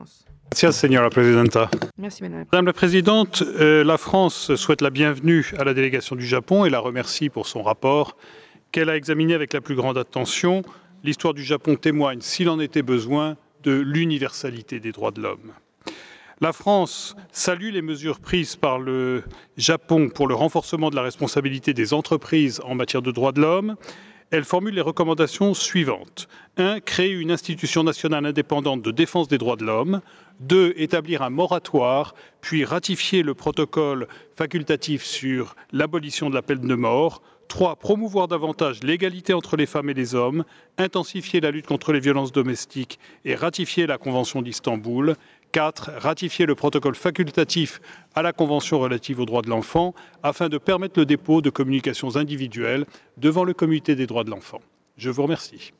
Gracias, señora presidenta. Merci, Madame. Madame la Présidente, la France souhaite la bienvenue à la délégation du Japon et la remercie pour son rapport qu'elle a examiné avec la plus grande attention. L'histoire du Japon témoigne, s'il en était besoin, de l'universalité des droits de l'homme. La France salue les mesures prises par le Japon pour le renforcement de la responsabilité des entreprises en matière de droits de l'homme. Elle formule les recommandations suivantes. 1. Créer une institution nationale indépendante de défense des droits de l'homme. 2. Établir un moratoire, puis ratifier le protocole facultatif sur l'abolition de la peine de mort. 3. Promouvoir davantage l'égalité entre les femmes et les hommes, intensifier la lutte contre les violences domestiques et ratifier la Convention d'Istanbul. 4. Ratifier le protocole facultatif à la Convention relative aux droits de l'enfant afin de permettre le dépôt de communications individuelles devant le Comité des droits de l'enfant. Je vous remercie.